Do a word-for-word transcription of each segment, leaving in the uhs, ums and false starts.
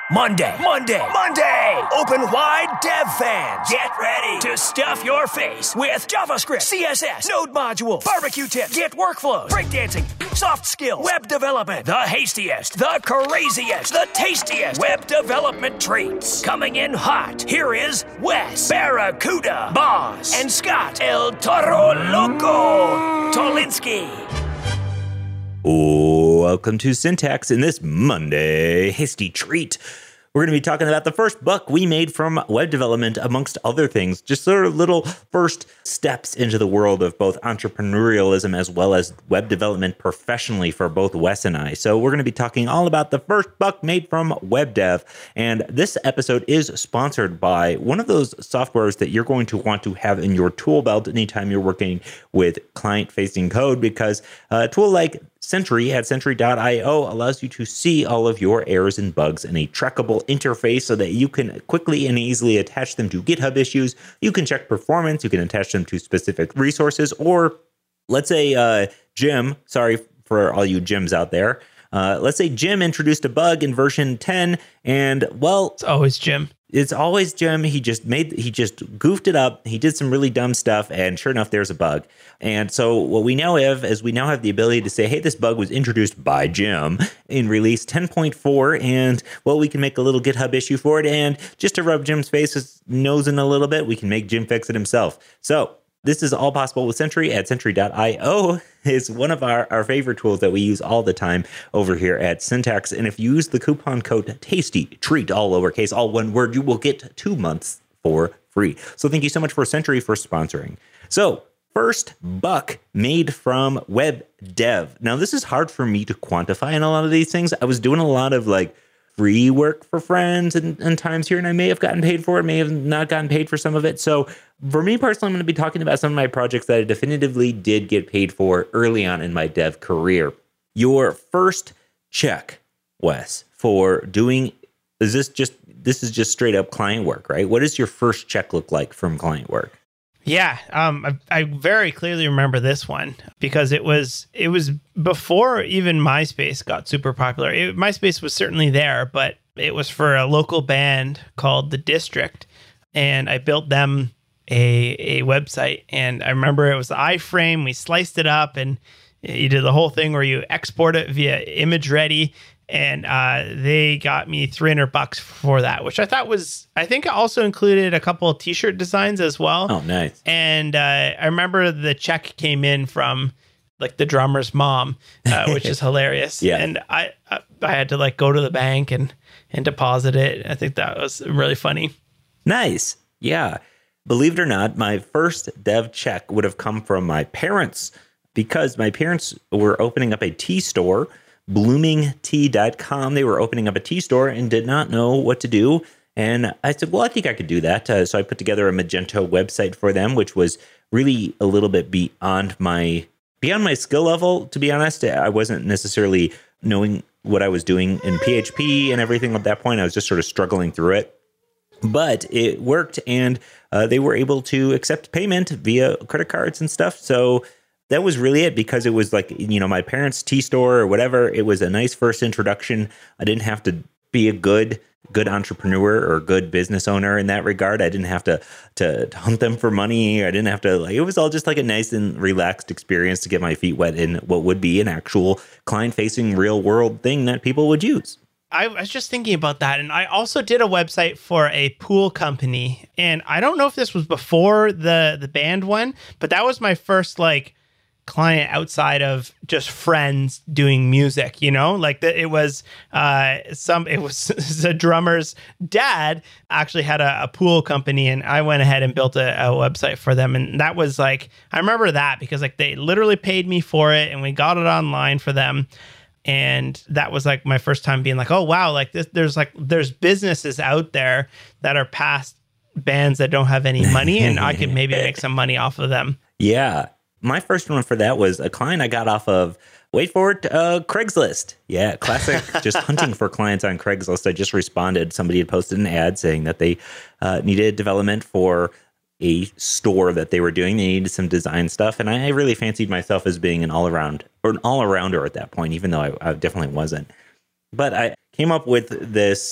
Monday, Monday, Monday! Open wide, dev fans. Get ready to stuff your face with JavaScript, C S S, Node modules, barbecue tips, Git workflows, breakdancing, soft skills, web development, the hastiest, the craziest, the tastiest web development treats. Coming in hot, here is Wes, Barracuda, Boss, and Scott, El Toro Loco, Tolinsky. Welcome to Syntax in this Monday hasty treat. We're going to be talking about the first buck we made from web development, amongst other things. Just sort of little first steps into the world of both entrepreneurialism as well as web development professionally for both Wes and I. So we're going to be talking all about the first buck made from web dev. And this episode is sponsored by one of those softwares that you're going to want to have in your tool belt anytime you're working with client-facing code, because a tool like Sentry at Sentry dot io allows you to see all of your errors and bugs in a trackable interface so that you can quickly and easily attach them to GitHub issues. You can check performance. You can attach them to specific resources. Or let's say uh, Jim, sorry for all you Jims out there. Uh, let's say Jim introduced a bug in version ten, and well, it's always Jim. It's always Jim. He just made, he just goofed it up. He did some really dumb stuff, and sure enough, there's a bug. And so what we now have is we now have the ability to say, hey, this bug was introduced by Jim in release ten point four, and well, we can make a little GitHub issue for it. And just to rub Jim's face, his nose in a little bit, we can make Jim fix it himself. So this is all possible with Sentry at Sentry dot io. It's one of our, our favorite tools that we use all the time over here at Syntax. And if you use the coupon code TASTY, treat, all lowercase, all one word, you will get two months for free. So thank you so much for Sentry for sponsoring. So first buck made from web dev. Now, this is hard for me to quantify in a lot of these things. I was doing a lot of like free work for friends and, and times here, and I may have gotten paid for it, may have not gotten paid for some of it. So for me personally, I'm going to be talking about some of my projects that I definitively did get paid for early on in my dev career. Your first check, Wes, for doing, is this just, this is just straight up client work, right? What does your first check look like from client work? Yeah, um, I, I very clearly remember this one because it was it was before even MySpace got super popular. It, MySpace was certainly there, but it was for a local band called The District, and I built them a a website. And I remember it was the iframe. We sliced it up, and you did the whole thing where you export it via ImageReady. And uh, they got me three hundred bucks for that, which I thought was, I think it also included a couple of t-shirt designs as well. Oh, nice. And uh, I remember the check came in from like the drummer's mom, uh, which is hilarious. Yeah. And I, I I had to like go to the bank and, and deposit it. I think that was really funny. Nice. Yeah. Believe it or not, my first dev check would have come from my parents because my parents were opening up a tea store, blooming tea dot com. They were opening up a tea store and did not know what to do. And I said, well, I think I could do that. Uh, so I put together a Magento website for them, which was really a little bit beyond my beyond my skill level. To be honest, I wasn't necessarily knowing what I was doing in P H P and everything at that point. I was just sort of struggling through it. But it worked, and uh, they were able to accept payment via credit cards and stuff. So that was really it, because it was like, you know, my parents' tea store or whatever. It was a nice first introduction. I didn't have to be a good, good entrepreneur or good business owner in that regard. I didn't have to, to, to hunt them for money. I didn't have to, like, it was all just like a nice and relaxed experience to get my feet wet in what would be an actual client-facing real world thing that people would use. I was just thinking about that. And I also did a website for a pool company. And I don't know if this was before the, the band one, but that was my first, like, client outside of just friends doing music, you know, like the, it was uh some it was the drummer's dad actually had a, a pool company, and I went ahead and built a, a website for them. And that was like, I remember that because like they literally paid me for it, and we got it online for them. And that was like my first time being like, oh wow, like this, there's like there's businesses out there that are past bands that don't have any money, and I could maybe make some money off of them. Yeah. My first one for that was a client I got off of, wait for it, uh, Craigslist. Yeah, classic, just hunting for clients on Craigslist. I just responded. Somebody had posted an ad saying that they uh, needed development for a store that they were doing. They needed some design stuff. And I really fancied myself as being an all-around, or an all-arounder at that point, even though I, I definitely wasn't. But I came up with this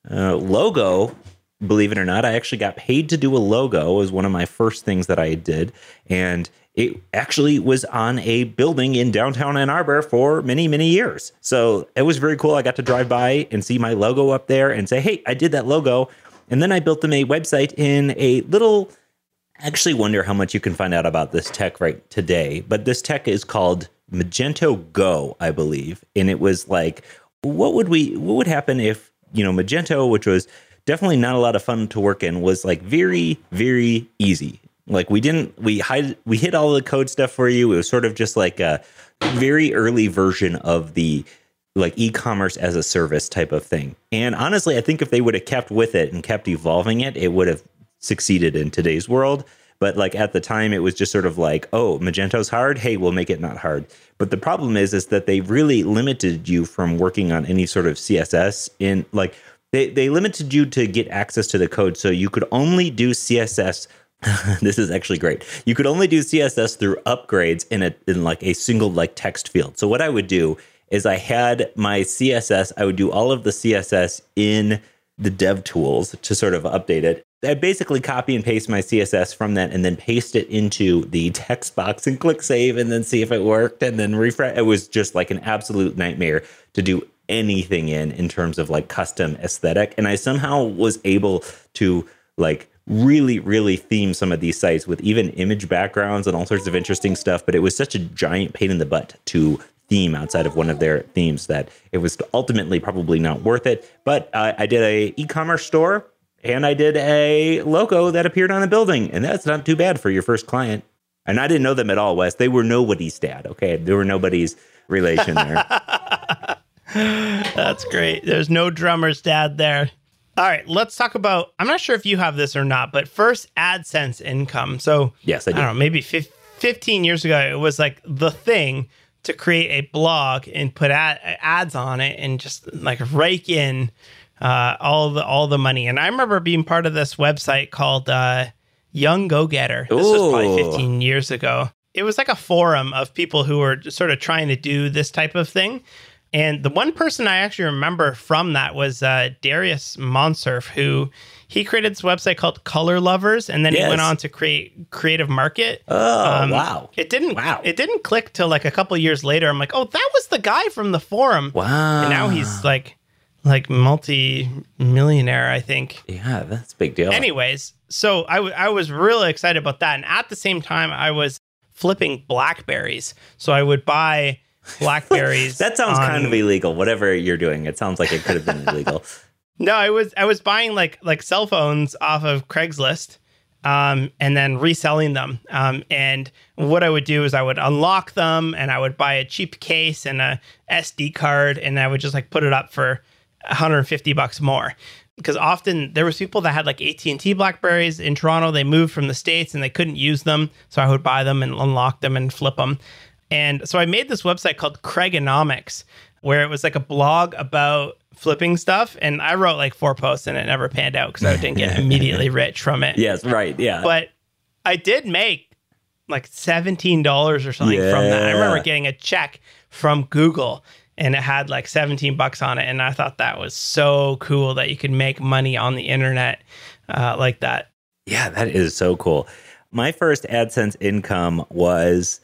Uh, logo, believe it or not, I actually got paid to do a logo. It was one of my first things that I did. And it actually was on a building in downtown Ann Arbor for many, many years. So it was very cool. I got to drive by and see my logo up there and say, hey, I did that logo. And then I built them a website in a little, I actually wonder how much you can find out about this tech right today. But this tech is called Magento Go, I believe. And it was like, what would we, what would happen if, you know, Magento, which was definitely not a lot of fun to work in, was like very, very easy. Like we didn't, we hide, we hid all the code stuff for you. It was sort of just like a very early version of the like e-commerce as a service type of thing. And honestly, I think if they would have kept with it and kept evolving it, it would have succeeded in today's world. But like at the time, it was just sort of like, oh, Magento's hard. Hey, we'll make it not hard. But the problem is, is that they really limited you from working on any sort of C S S in like they, they limited you to get access to the code. So you could only do C S S. This is actually great. You could only do C S S through upgrades in a in like a single like text field. So what I would do is I had my C S S. I would do all of the C S S in the dev tools to sort of update it. I basically copy and paste my C S S from that and then paste it into the text box and click save and then see if it worked and then refresh. It was just like an absolute nightmare to do anything in, in terms of like custom aesthetic. And I somehow was able to like really, really theme some of these sites with even image backgrounds and all sorts of interesting stuff. But it was such a giant pain in the butt to theme outside of one of their themes that it was ultimately probably not worth it. But uh, I did a e-commerce store. And I did a logo that appeared on a building, and that's not too bad for your first client. And I didn't know them at all, Wes. They were nobody's dad, okay? They were nobody's relation there. That's great. There's no drummer's dad there. All right, let's talk about, I'm not sure if you have this or not, but first AdSense income. So, yes, I, do. I don't know, maybe fifteen years ago, it was like the thing to create a blog and put ad, ads on it and just like rake in Uh, all the all the money. And I remember being part of this website called uh, Young Go-Getter. This Ooh. was probably fifteen years ago. It was like a forum of people who were just sort of trying to do this type of thing. And the one person I actually remember from that was uh, Darius Monsurf, who he created this website called Color Lovers, and then yes. he went on to create Creative Market. Oh, um, wow. It didn't wow. It didn't click till like a couple years later. I'm like, oh, that was the guy from the forum. Wow. And now he's like... like multi-millionaire, I think. Yeah, that's a big deal. Anyways, so I, w- I was really excited about that. And at the same time, I was flipping Blackberries. So I would buy Blackberries. That sounds on... kind of illegal, whatever you're doing. It sounds like it could have been illegal. No, I was I was buying like like cell phones off of Craigslist um, and then reselling them. Um, and what I would do is I would unlock them and I would buy a cheap case and a S D card and I would just like put it up for one hundred fifty bucks more, because often there was people that had like A T and T Blackberries in Toronto. They moved from the States and they couldn't use them. So I would buy them and unlock them and flip them. And so I made this website called Craigonomics, where it was like a blog about flipping stuff. And I wrote like four posts and it never panned out because I didn't get immediately rich from it. Yes, right. Yeah. But I did make like seventeen dollars or something yeah. from that. I remember getting a check from Google and it had like seventeen bucks on it. And I thought that was so cool that you could make money on the internet uh, like that. Yeah, that is so cool. My first AdSense income was...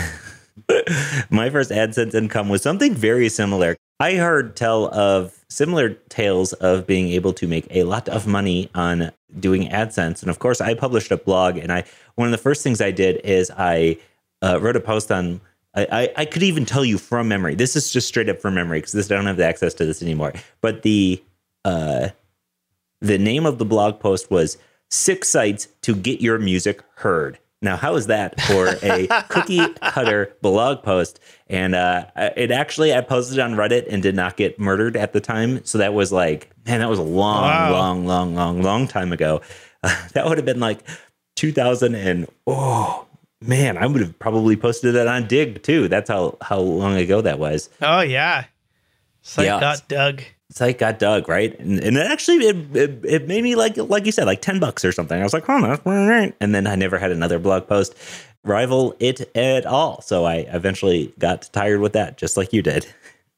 My first AdSense income was something very similar. I heard tell of similar tales of being able to make a lot of money on doing AdSense. And of course, I published a blog. And I one of the first things I did is I uh, wrote a post on... I, I could even tell you from memory. This is just straight up from memory because this I don't have access to this anymore. But the uh, the name of the blog post was Six Sites to Get Your Music Heard. Now, how is that for a cookie cutter blog post? And uh, it actually, I posted on Reddit and did not get murdered at the time. So that was like, man, that was a long, wow. long, long, long, long time ago. Uh, that would have been like two thousand and oh. Man, I would have probably posted that on Dig too. That's how, how long ago that was. Oh yeah, Site yeah. got dug. Site got dug, right? And, and it actually it, it it made me like like you said like ten bucks or something. I was like, oh, that's right. And then I never had another blog post rival it at all. So I eventually got tired with that, just like you did.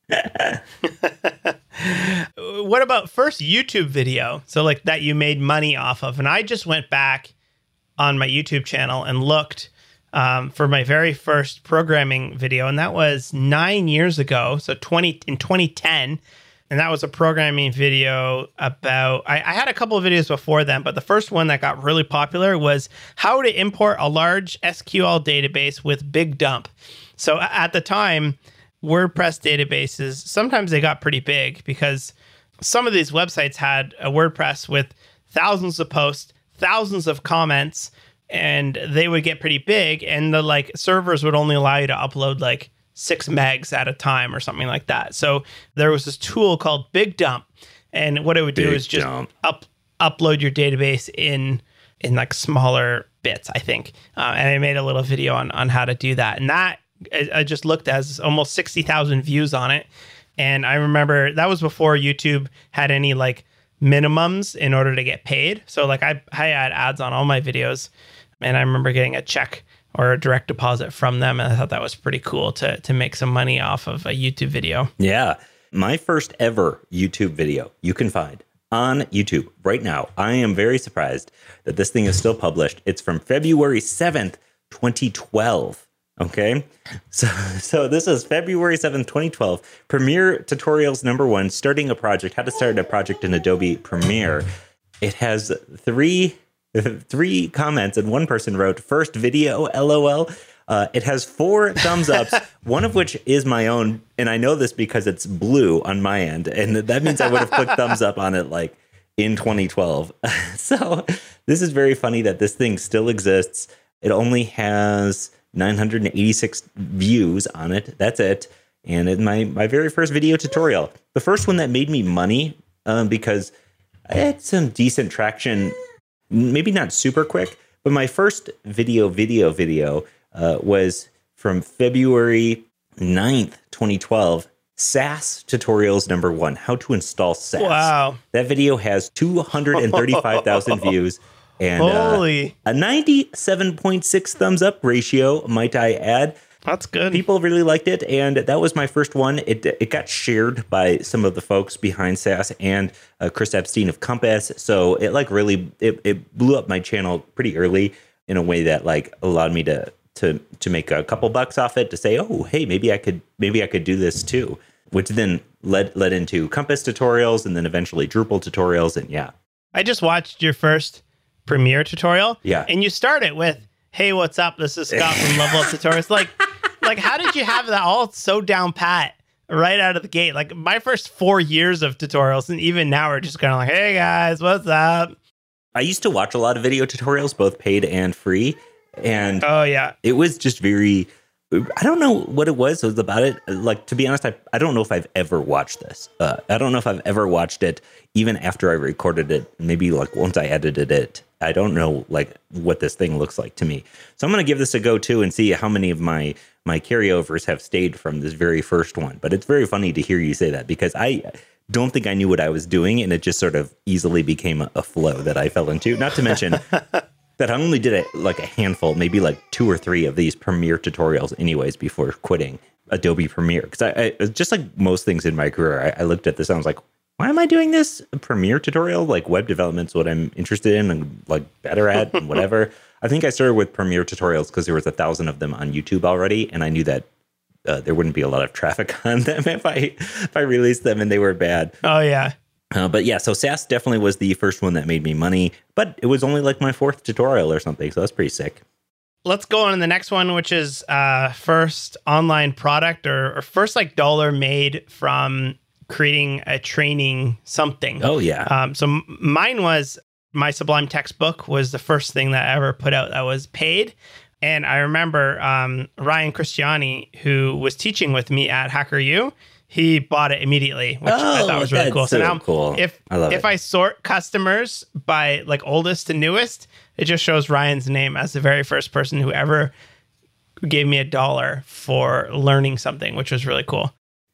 What about first YouTube video? So like that you made money off of. And I just went back on my YouTube channel and looked um, for my very first programming video. And that was nine years ago. So twenty in twenty ten. And that was a programming video about, I, I had a couple of videos before then, but the first one that got really popular was how to import a large S Q L database with Big Dump. So at the time, WordPress databases, sometimes they got pretty big because some of these websites had a WordPress with thousands of posts, thousands of comments, and they would get pretty big. And the like servers would only allow you to upload like six megs at a time or something like that. So there was this tool called Big Dump, and what it would do Big is just Dump. up upload your database in in like smaller bits, I think. Uh, and I made a little video on on how to do that, and that I, I just looked as almost sixty thousand views on it. And I remember that was before YouTube had any like minimums in order to get paid. So like I I had ads on all my videos, and I remember getting a check or a direct deposit from them. And I thought that was pretty cool to to make some money off of a YouTube video. Yeah. My first ever YouTube video you can find on YouTube right now. I am very surprised that this thing is still published. It's from February seventh, twenty twelve. Okay. So, so this is February seventh, twenty twelve. Premiere tutorials number one, starting a project, how to start a project in Adobe Premiere. It has three Three comments, and one person wrote, first video, LOL. Uh, it has four thumbs ups, one of which is my own. And I know this because it's blue on my end. And that means I would have clicked thumbs up on it like in twenty twelve. So this is very funny that this thing still exists. It only has nine hundred eighty-six views on it. That's it. And it's my, my very first video tutorial. The first one that made me money um, because I had some decent traction. Maybe not super quick, but my first video, video, video uh, was from February ninth, twenty twelve. SaaS tutorials number one, how to install SaaS. Wow. That video has two hundred thirty-five thousand views and Holy. Uh, a ninety-seven point six thumbs up ratio, might I add. That's good. People really liked it, and that was my first one. It it got shared by some of the folks behind SaaS and uh, Chris Epstein of Compass. So it like really it, it blew up my channel pretty early in a way that like allowed me to to to make a couple bucks off it, to say, oh, hey, maybe I could maybe I could do this too, which then led led into Compass tutorials and then eventually Drupal tutorials, and yeah. I just watched your first Premiere tutorial. Yeah. And you start it with, hey, what's up? This is Scott from Level Up Tutorials. Like, like, how did you have that all so down pat right out of the gate? Like, my first four years of tutorials, and even now we're just kind of like, hey, guys, what's up? I used to watch a lot of video tutorials, both paid and free. And oh, yeah. It was just very, I don't know what it was, it was about it. Like, to be honest, I, I don't know if I've ever watched this. Uh, I don't know if I've ever watched it, even after I recorded it, maybe like once I edited it. I don't know like what this thing looks like to me. So I'm going to give this a go too and see how many of my my carryovers have stayed from this very first one. But it's very funny to hear you say that because I don't think I knew what I was doing, and it just sort of easily became a, a flow that I fell into. Not to mention that I only did it like a handful, maybe like two or three of these Premiere tutorials anyways before quitting Adobe Premiere. Because I, I just like most things in my career, I, I looked at this and I was like, why am I doing this? A Premiere tutorial? Like web development's what I'm interested in and like better at and whatever. I think I started with Premiere tutorials because there was a thousand of them on YouTube already, and I knew that uh, there wouldn't be a lot of traffic on them if I if I released them and they were bad. Oh yeah. Uh, but yeah, so SaaS definitely was the first one that made me money, but it was only like my fourth tutorial or something, so that's pretty sick. Let's go on to the next one, which is uh, first online product or, or first like dollar made from creating a training something. Oh yeah. Um, so m- mine was my Sublime textbook was the first thing that I ever put out that was paid. And I remember um, Ryan Christiani, who was teaching with me at HackerU, he bought it immediately, which oh, I thought was really cool. So, so now cool. if I love if it. I sort customers by like oldest to newest, it just shows Ryan's name as the very first person who ever gave me a dollar for learning something, which was really cool.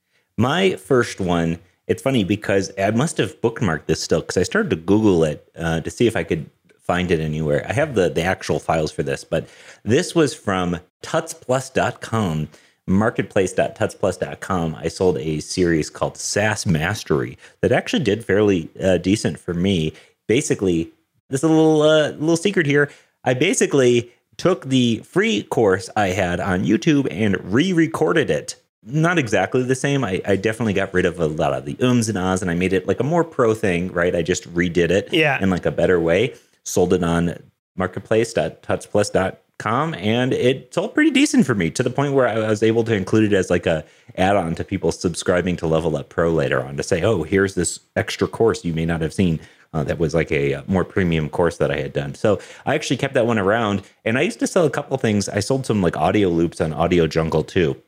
My first one, it's funny because I must have bookmarked this still because I started to Google it uh, to see if I could find it anywhere. I have the, the actual files for this, but this was from tuts plus dot com, marketplace dot tuts plus dot com, I sold a series called SaaS Mastery that actually did fairly uh, decent for me. Basically, this is a little uh, little secret here. I basically took the free course I had on YouTube and re-recorded it. Not exactly the same. I, I definitely got rid of a lot of the ums and ahs, and I made it like a more pro thing, right? I just redid it yeah. in like a better way. Sold it on marketplace dot tuts plus dot com, and it sold pretty decent for me, to the point where I was able to include it as like a add-on to people subscribing to Level Up Pro later on, to say, oh, here's this extra course you may not have seen. Uh, that was like a, a more premium course that I had done. So I actually kept that one around, and I used to sell a couple things. I sold some like audio loops on Audio Jungle too.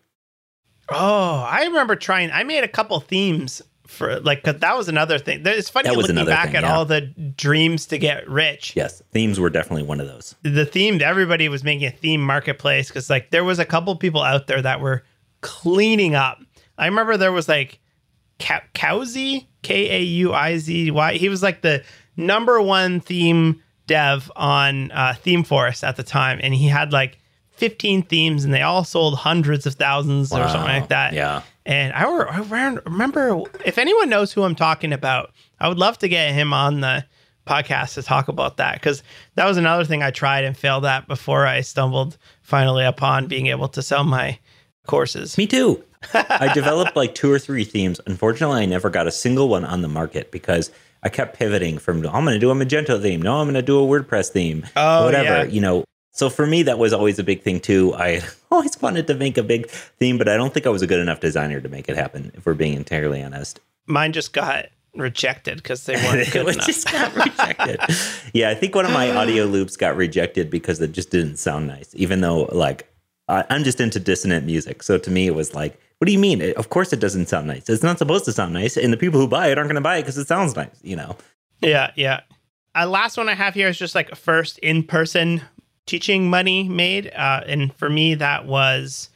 Oh, I remember trying. I made a couple themes for like, cause that was another thing. It's funny looking back thing, at yeah. all the dreams to get rich. Yes, themes were definitely one of those. The theme, everybody was making a theme marketplace, because like there was a couple people out there that were cleaning up. I remember there was like Ka- Kauzy, K A U I Z Y. He was like the number one theme dev on uh, ThemeForest at the time, and he had like fifteen themes, and they all sold hundreds of thousands wow. or something like that. Yeah. And I, were, I remember, if anyone knows who I'm talking about, I would love to get him on the podcast to talk about that, because that was another thing I tried and failed at before I stumbled finally upon being able to sell my courses. Me too. I developed like two or three themes. Unfortunately, I never got a single one on the market, because I kept pivoting from, I'm going to do a Magento theme. No, I'm going to do a WordPress theme. Oh, whatever, yeah. you know. So for me, that was always a big thing too. I always wanted to make a big theme, but I don't think I was a good enough designer to make it happen, if we're being entirely honest. Mine just got rejected because they weren't good it enough. just got rejected. Yeah, I think one of my audio loops got rejected because it just didn't sound nice, even though like I, I'm just into dissonant music. So to me, it was like, what do you mean? It, of course it doesn't sound nice. It's not supposed to sound nice. And the people who buy it aren't going to buy it because it sounds nice, you know? Yeah, yeah. Uh, last one I have here is just like first in-person teaching money made. Uh, and for me, that was,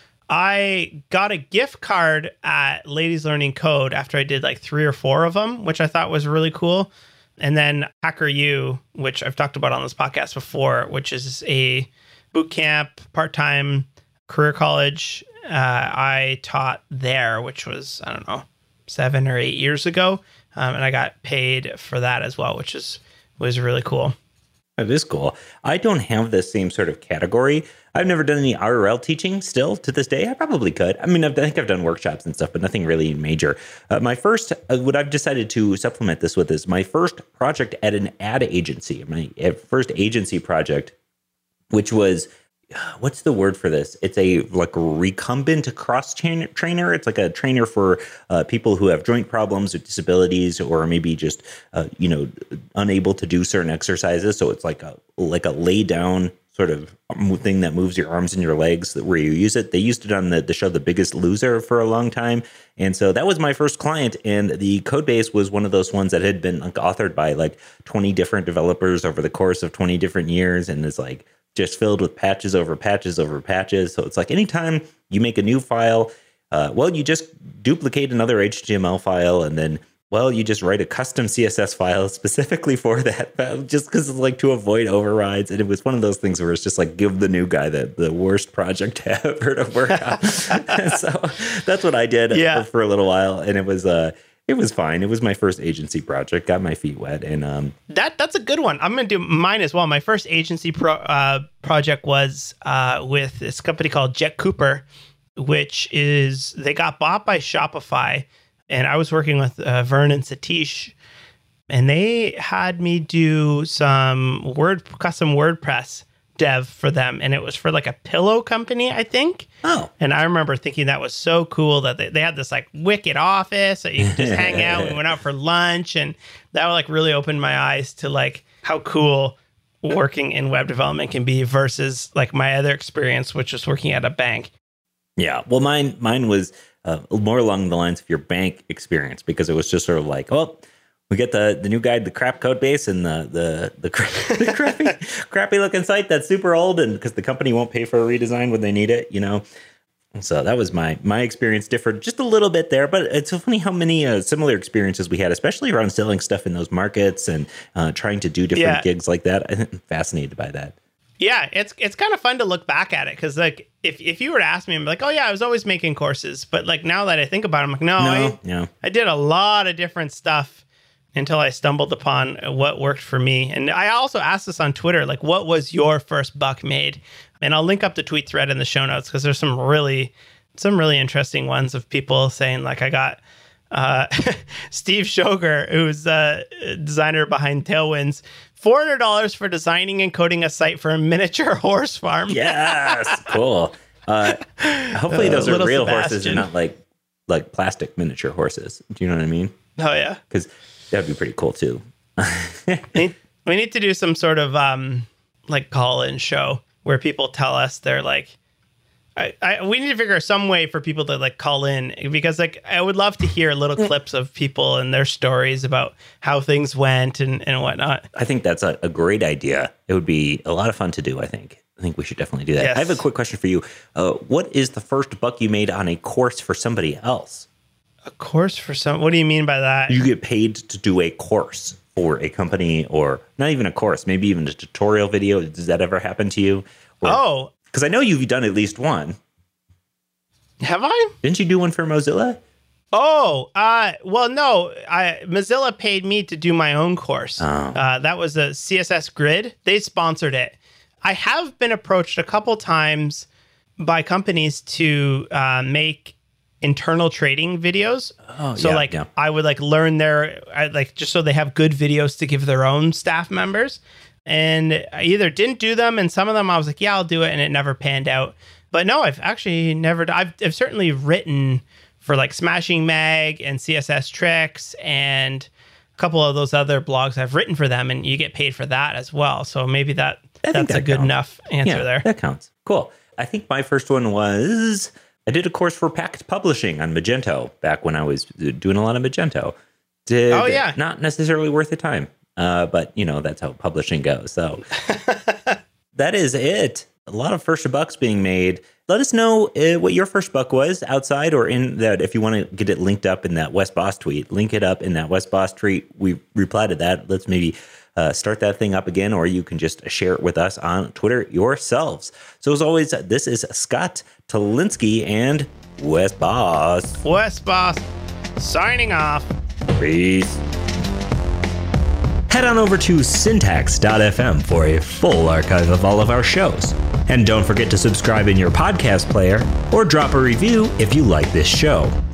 I got a gift card at Ladies Learning Code after I did like three or four of them, which I thought was really cool. And then HackerU, which I've talked about on this podcast before, which is a boot camp, part-time career college. Uh, I taught there, which was, I don't know, seven or eight years ago. Um, and I got paid for that as well, which is was really cool. It is cool. I don't have the same sort of category. I've never done any I R L teaching still to this day. I probably could. I mean, I think I've done workshops and stuff, but nothing really major. Uh, my first, uh, what I've decided to supplement this with is my first project at an ad agency, my first agency project, which was, what's the word for this? It's a like recumbent cross trainer. It's like a trainer for uh, people who have joint problems or disabilities, or maybe just uh, you know unable to do certain exercises. So it's like a like a lay down sort of thing that moves your arms and your legs where you use it. They used it on the, the show The Biggest Loser for a long time. And so that was my first client. And the code base was one of those ones that had been like authored by like twenty different developers over the course of twenty different years. And it's like just filled with patches over patches over patches. So it's like anytime you make a new file, uh, well, you just duplicate another H T M L file, and then, well, you just write a custom C S S file specifically for that, just because it's like to avoid overrides. And it was one of those things where it's just like give the new guy the, the worst project ever to work on. So that's what I did yeah. for, for a little while. And it was, uh, it was fine. It was my first agency project. Got my feet wet, and um, that that's a good one. I'm gonna do mine as well. My first agency pro, uh, project was uh, with this company called Jet Cooper, which is they got bought by Shopify, and I was working with uh, Vern and Satish, and they had me do some word custom WordPress dev for them, and it was for like a pillow company, I think. Oh. And I remember thinking that was so cool that they, they had this like wicked office that you could just hang out. We went out for lunch, and that like really opened my eyes to like how cool working in web development can be versus like my other experience, which was working at a bank. Yeah. Well, mine mine was uh, more along the lines of your bank experience, because it was just sort of like, well, we get the, the new guy, the crap code base, and the the the, cra- the crappy crappy looking site that's super old, and because the company won't pay for a redesign when they need it, you know. And so that was my my experience. Differed just a little bit there, but it's so funny how many uh, similar experiences we had, especially around selling stuff in those markets and uh, trying to do different yeah. gigs like that. I'm fascinated by that. Yeah, it's it's kind of fun to look back at it because, like, if if you were to ask me, I'm like, oh yeah, I was always making courses, but like now that I think about it, I'm like, no, No, I, yeah. I did a lot of different stuff until I stumbled upon what worked for me. And I also asked this on Twitter, like, what was your first buck made? And I'll link up the tweet thread in the show notes because there's some really some really interesting ones of people saying, like, I got uh, Steve Shoger, who's a designer behind Tailwinds, four hundred dollars for designing and coding a site for a miniature horse farm. Yes, cool. Uh, hopefully those Uh, are little real horses Sebastian. and not like like plastic miniature horses. Do you know what I mean? Oh, yeah. Because that'd be pretty cool too. we need, we need to do some sort of um, like call-in show where people tell us they're like, I, I, we need to figure out some way for people to like call in because like I would love to hear little clips of people and their stories about how things went and, and whatnot. I think that's a, a great idea. It would be a lot of fun to do, I think. I think we should definitely do that. Yes. I have a quick question for you. Uh, what is the first buck you made on a course for somebody else? A course for some, what do you mean by that? You get paid to do a course for a company, or not even a course, maybe even a tutorial video. Does that ever happen to you? Or, Oh, because I know you've done at least one. have I? Didn't you do one for Mozilla? Oh, uh, well, no. I Mozilla paid me to do my own course. Oh. Uh, that was a C S S Grid. They sponsored it. I have been approached a couple times by companies to uh, make internal trading videos. Oh, so yeah, like yeah. I would like learn their I, like just so they have good videos to give their own staff members. And I either didn't do them, and some of them I was like, yeah, I'll do it, and it never panned out. But no, I've actually never. I've, I've certainly written for like Smashing Mag and C S S Tricks and a couple of those other blogs. I've written for them, and you get paid for that as well. So maybe that I think that's a that good counts. enough answer Yeah, there. that counts. Cool. I think my first one was I did a course for Pact Publishing on Magento back when I was doing a lot of Magento. Did Oh, yeah. Not necessarily worth the time, uh, but you know that's how publishing goes. So that is it. A lot of first bucks being made. Let us know uh, what your first buck was outside or in that. If you want to get it linked up in that West Boss tweet, link it up in that West Boss tweet. We reply to that. Let's maybe uh, start that thing up again, or you can just share it with us on Twitter yourselves. So as always, this is Scott Talinsky and West Boss. West Boss signing off. Peace. Head on over to syntax dot f m for a full archive of all of our shows. And don't forget to subscribe in your podcast player or drop a review if you like this show.